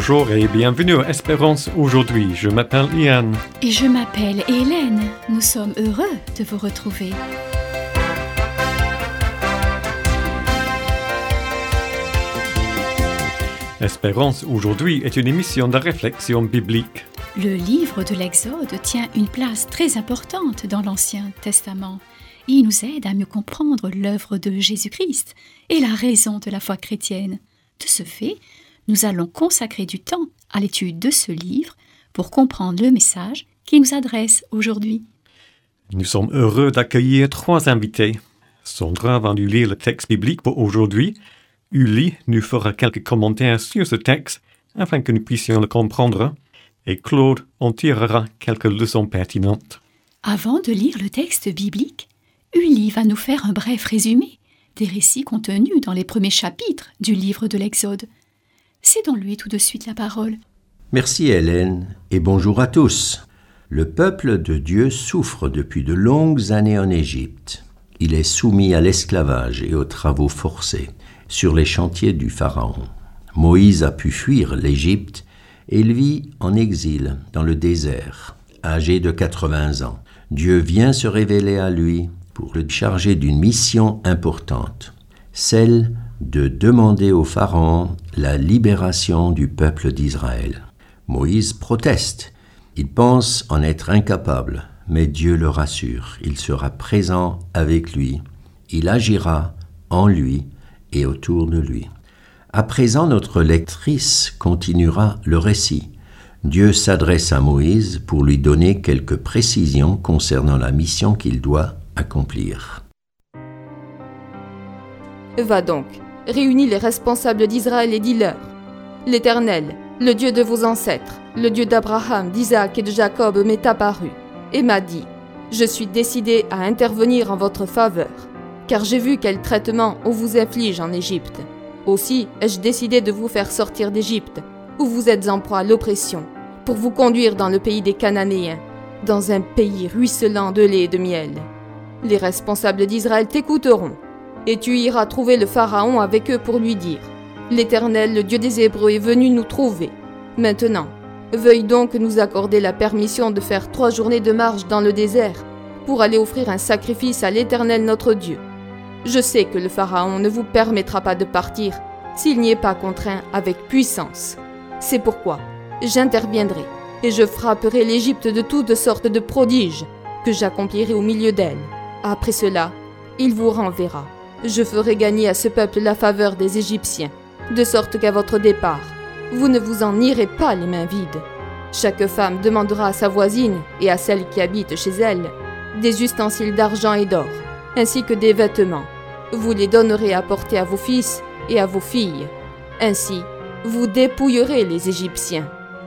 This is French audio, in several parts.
Bonjour et bienvenue à Espérance aujourd'hui. Je m'appelle Ian. Et je m'appelle Hélène. Nous sommes heureux de vous retrouver. Espérance aujourd'hui est une émission de réflexion biblique. Le livre de l'Exode tient une place très importante dans l'Ancien Testament. Il nous aide à mieux comprendre l'œuvre de Jésus-Christ et la raison de la foi chrétienne. De ce fait, nous allons consacrer du temps à l'étude de ce livre pour comprendre le message qu'il nous adresse aujourd'hui. Nous sommes heureux d'accueillir 3 invités. Sandra va nous lire le texte biblique pour aujourd'hui. Uli nous fera quelques commentaires sur ce texte afin que nous puissions le comprendre. Et Claude en tirera quelques leçons pertinentes. Avant de lire le texte biblique, Uli va nous faire un bref résumé des récits contenus dans les premiers chapitres du livre de l'Exode. Cédons-lui tout de suite la parole. Merci Hélène et bonjour à tous. Le peuple de Dieu souffre depuis de longues années en Égypte. Il est soumis à l'esclavage et aux travaux forcés sur les chantiers du Pharaon. Moïse a pu fuir l'Égypte et il vit en exil dans le désert, âgé de 80 ans. Dieu vient se révéler à lui pour le charger d'une mission importante, celle de demander au Pharaon la libération du peuple d'Israël. Moïse proteste. Il pense en être incapable, mais Dieu le rassure. Il sera présent avec lui. Il agira en lui et autour de lui. À présent, notre lectrice continuera le récit. Dieu s'adresse à Moïse pour lui donner quelques précisions concernant la mission qu'il doit accomplir. Va donc, réunis les responsables d'Israël et dis-leur: L'Éternel, le Dieu de vos ancêtres, le Dieu d'Abraham, d'Isaac et de Jacob m'est apparu et m'a dit: Je suis décidé à intervenir en votre faveur, car j'ai vu quel traitement on vous inflige en Égypte. Aussi ai-je décidé de vous faire sortir d'Égypte, où vous êtes en proie à l'oppression, pour vous conduire dans le pays des Cananéens, dans un pays ruisselant de lait et de miel. Les responsables d'Israël t'écouteront, et tu iras trouver le Pharaon avec eux pour lui dire: L'Éternel, le Dieu des Hébreux, est venu nous trouver. Maintenant, veuille donc nous accorder la permission de faire 3 journées de marche dans le désert pour aller offrir un sacrifice à l'Éternel notre Dieu. Je sais que le Pharaon ne vous permettra pas de partir s'il n'y est pas contraint avec puissance. C'est pourquoi j'interviendrai et je frapperai l'Égypte de toutes sortes de prodiges que j'accomplirai au milieu d'elle. Après cela, il vous renverra. Je ferai gagner à ce peuple la faveur des Égyptiens, de sorte qu'à votre départ, vous ne vous en irez pas les mains vides. Chaque femme demandera à sa voisine et à celle qui habite chez elle des ustensiles d'argent et d'or, ainsi que des vêtements. Vous les donnerez à porter à vos fils et à vos filles. Ainsi, vous dépouillerez les Égyptiens.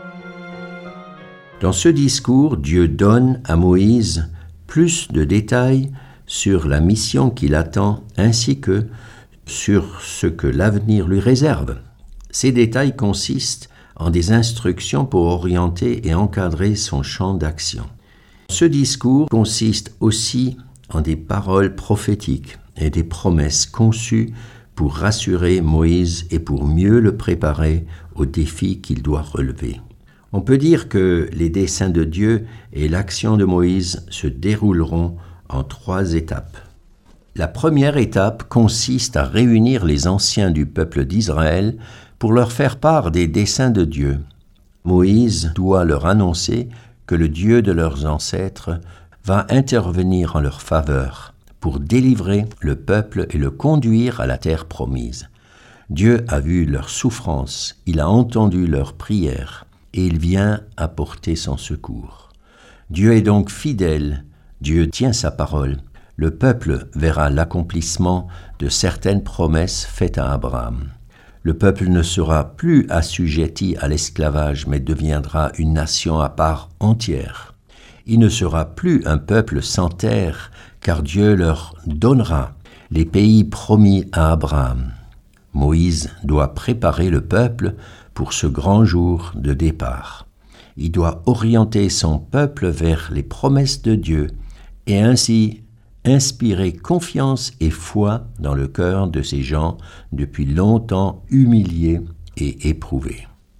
Dans ce discours, Dieu donne à Moïse plus de détails sur la mission qu'il attend ainsi que sur ce que l'avenir lui réserve. Ces détails consistent en des instructions pour orienter et encadrer son champ d'action. Ce discours consiste aussi en des paroles prophétiques et des promesses conçues pour rassurer Moïse et pour mieux le préparer aux défis qu'il doit relever. On peut dire que les desseins de Dieu et l'action de Moïse se dérouleront en 3 étapes. La première étape consiste à réunir les anciens du peuple d'Israël pour leur faire part des desseins de Dieu. Moïse doit leur annoncer que le Dieu de leurs ancêtres va intervenir en leur faveur pour délivrer le peuple et le conduire à la terre promise. Dieu a vu leur souffrance, il a entendu leurs prières et il vient apporter son secours. Dieu est donc fidèle, Dieu tient sa parole. Le peuple verra l'accomplissement de certaines promesses faites à Abraham. Le peuple ne sera plus assujetti à l'esclavage, mais deviendra une nation à part entière. Il ne sera plus un peuple sans terre, car Dieu leur donnera les pays promis à Abraham. Moïse doit préparer le peuple pour ce grand jour de départ. Il doit orienter son peuple vers les promesses de Dieu et ainsi inspirer confiance et foi dans le cœur de ces gens depuis longtemps humiliés et éprouvés.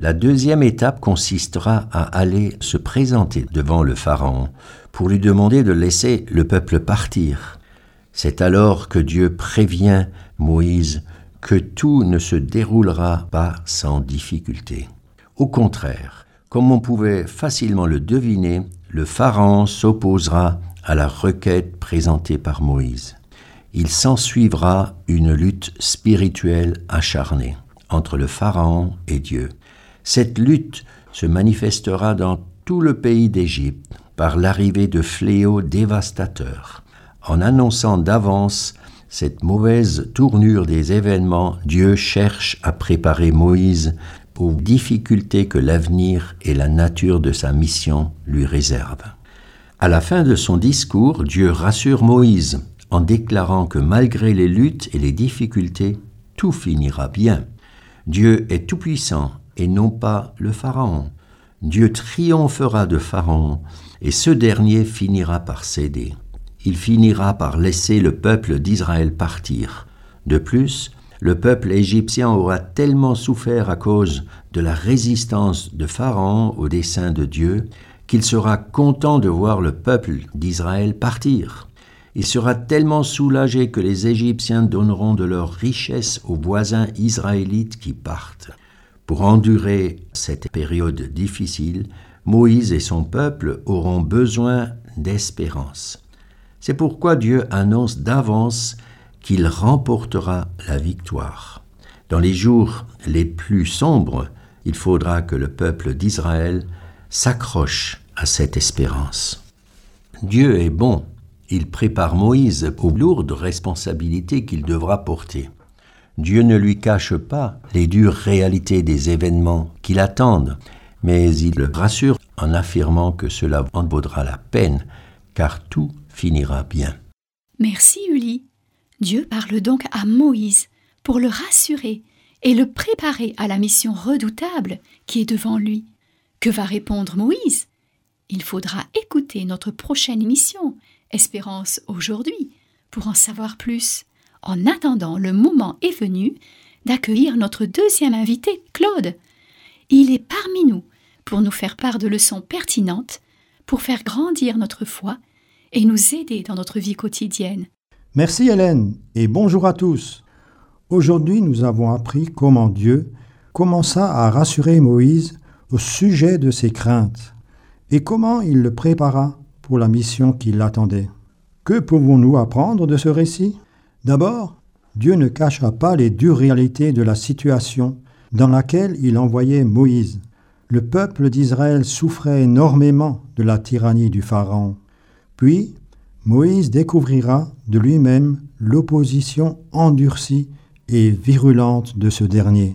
La deuxième étape consistera à aller se présenter devant le Pharaon pour lui demander de laisser le peuple partir. C'est alors que Dieu prévient Moïse que tout ne se déroulera pas sans difficulté. Au contraire, comme on pouvait facilement le deviner, le Pharaon s'opposera à la requête présentée par Moïse. Il s'ensuivra une lutte spirituelle acharnée entre le Pharaon et Dieu. Cette lutte se manifestera dans tout le pays d'Égypte par l'arrivée de fléaux dévastateurs. En annonçant d'avance cette mauvaise tournure des événements, Dieu cherche à préparer Moïse aux difficultés que l'avenir et la nature de sa mission lui réservent. À la fin de son discours, Dieu rassure Moïse en déclarant que malgré les luttes et les difficultés, tout finira bien. Dieu est tout-puissant et non pas le Pharaon. Dieu triomphera de Pharaon et ce dernier finira par céder. Il finira par laisser le peuple d'Israël partir. De plus, le peuple égyptien aura tellement souffert à cause de la résistance de Pharaon au dessein de Dieu qu'il sera content de voir le peuple d'Israël partir. Il sera tellement soulagé que les Égyptiens donneront de leurs richesses aux voisins israélites qui partent. Pour endurer cette période difficile, Moïse et son peuple auront besoin d'espérance. C'est pourquoi Dieu annonce d'avance qu'il remportera la victoire. Dans les jours les plus sombres, il faudra que le peuple d'Israël s'accroche à cette espérance. Dieu est bon. Il prépare Moïse aux lourdes responsabilités qu'il devra porter. Dieu ne lui cache pas les dures réalités des événements qui l'attendent, mais il le rassure en affirmant que cela en vaudra la peine, car tout finira bien. Merci Uli. Dieu parle donc à Moïse pour le rassurer et le préparer à la mission redoutable qui est devant lui. Que va répondre Moïse ? Il faudra écouter notre prochaine émission, Espérance aujourd'hui, pour en savoir plus. En attendant, le moment est venu d'accueillir notre deuxième invité, Claude. Il est parmi nous pour nous faire part de leçons pertinentes, pour faire grandir notre foi et nous aider dans notre vie quotidienne. Merci Hélène et bonjour à tous. Aujourd'hui, nous avons appris comment Dieu commença à rassurer Moïse au sujet de ses craintes et comment il le prépara pour la mission qui l'attendait. Que pouvons-nous apprendre de ce récit ? D'abord, Dieu ne cacha pas les dures réalités de la situation dans laquelle il envoyait Moïse. Le peuple d'Israël souffrait énormément de la tyrannie du Pharaon. Puis, Moïse découvrira de lui-même l'opposition endurcie et virulente de ce dernier.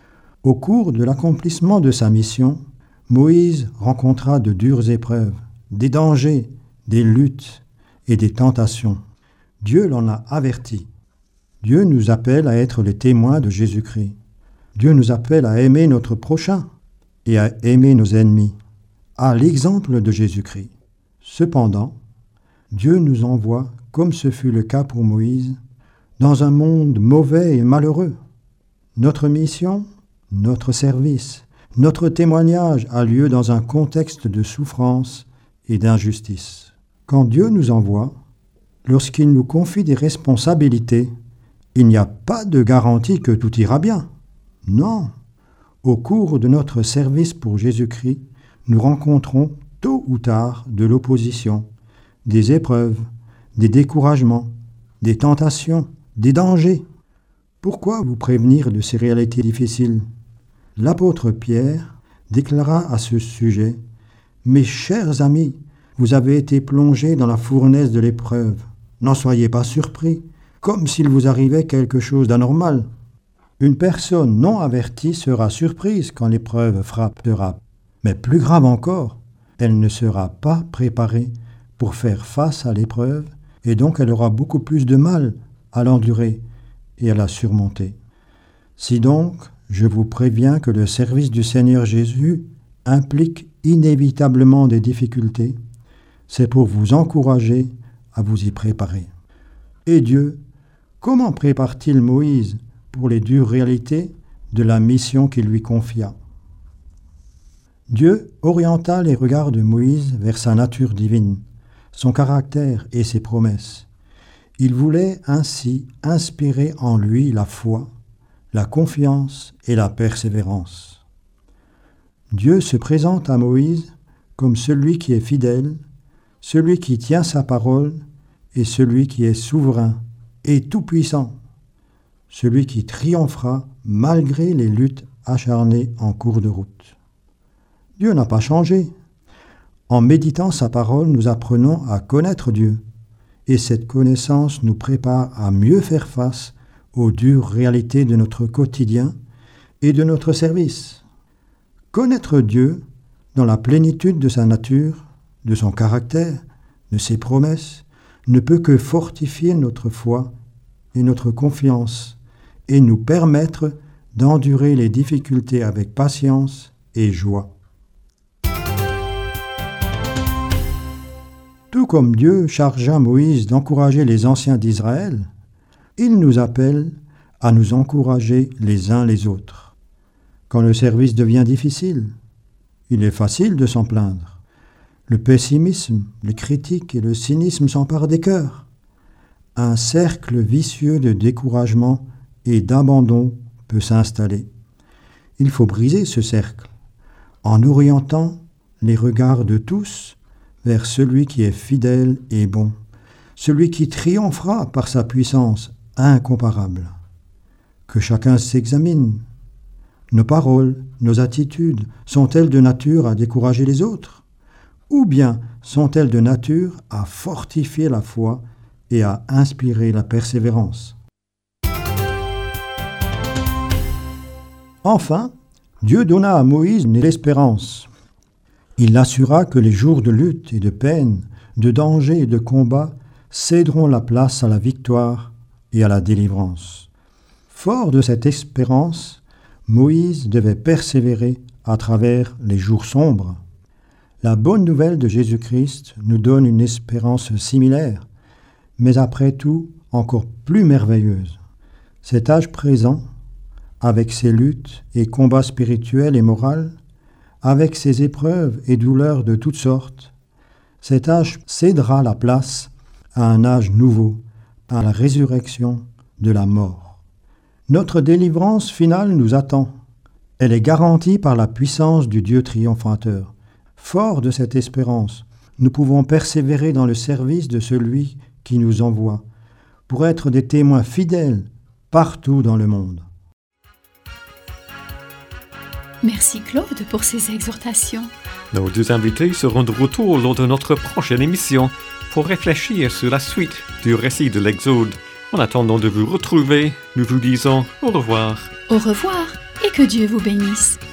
Au cours de l'accomplissement de sa mission, Moïse rencontra de dures épreuves, des dangers, des luttes et des tentations. Dieu l'en a averti. Dieu nous appelle à être les témoins de Jésus-Christ. Dieu nous appelle à aimer notre prochain et à aimer nos ennemis, à l'exemple de Jésus-Christ. Cependant, Dieu nous envoie, comme ce fut le cas pour Moïse, dans un monde mauvais et malheureux. Notre mission, notre service, notre témoignage a lieu dans un contexte de souffrance et d'injustice. Quand Dieu nous envoie, lorsqu'il nous confie des responsabilités, il n'y a pas de garantie que tout ira bien. Non. Au cours de notre service pour Jésus-Christ, nous rencontrons tôt ou tard de l'opposition, des épreuves, des découragements, des tentations, des dangers. Pourquoi vous prévenir de ces réalités difficiles ? L'apôtre Pierre déclara à ce sujet « Mes chers amis, vous avez été plongés dans la fournaise de l'épreuve. N'en soyez pas surpris, comme s'il vous arrivait quelque chose d'anormal. Une personne non avertie sera surprise quand l'épreuve frappera. Mais plus grave encore, elle ne sera pas préparée pour faire face à l'épreuve et donc elle aura beaucoup plus de mal à l'endurer et à la surmonter. Si donc, je vous préviens que le service du Seigneur Jésus implique inévitablement des difficultés, c'est pour vous encourager à vous y préparer. Et Dieu, comment prépare-t-il Moïse pour les dures réalités de la mission qu'il lui confia ? Dieu orienta les regards de Moïse vers sa nature divine, son caractère et ses promesses. Il voulait ainsi inspirer en lui la foi, la confiance et la persévérance. Dieu se présente à Moïse comme celui qui est fidèle, celui qui tient sa parole et celui qui est souverain et tout-puissant, celui qui triomphera malgré les luttes acharnées en cours de route. Dieu n'a pas changé. En méditant sa parole, nous apprenons à connaître Dieu, et cette connaissance nous prépare à mieux faire face aux dures réalités de notre quotidien et de notre service. Connaître Dieu dans la plénitude de sa nature, de son caractère, de ses promesses, ne peut que fortifier notre foi et notre confiance et nous permettre d'endurer les difficultés avec patience et joie. Tout comme Dieu chargea Moïse d'encourager les anciens d'Israël, il nous appelle à nous encourager les uns les autres. Quand le service devient difficile, il est facile de s'en plaindre. Le pessimisme, les critiques et le cynisme s'emparent des cœurs. Un cercle vicieux de découragement et d'abandon peut s'installer. Il faut briser ce cercle en orientant les regards de tous vers celui qui est fidèle et bon, celui qui triomphera par sa puissance incomparable. Que chacun s'examine. Nos paroles, nos attitudes, sont-elles de nature à décourager les autres? Ou bien sont-elles de nature à fortifier la foi et à inspirer la persévérance? Enfin, Dieu donna à Moïse l'espérance. Il l'assura que les jours de lutte et de peine, de danger et de combat céderont la place à la victoire et à la délivrance. Fort de cette espérance, Moïse devait persévérer à travers les jours sombres. La bonne nouvelle de Jésus-Christ nous donne une espérance similaire, mais après tout encore plus merveilleuse. Cet âge présent, avec ses luttes et combats spirituels et moraux, avec ses épreuves et douleurs de toutes sortes, cet âge cédera la place à un âge nouveau, à la résurrection de la mort. Notre délivrance finale nous attend. Elle est garantie par la puissance du Dieu triomphateur. Fort de cette espérance, nous pouvons persévérer dans le service de celui qui nous envoie, pour être des témoins fidèles partout dans le monde. Merci Claude pour ces exhortations. Nos deux invités seront de retour lors de notre prochaine émission pour réfléchir sur la suite du récit de l'Exode. En attendant de vous retrouver, nous vous disons au revoir. Au revoir et que Dieu vous bénisse.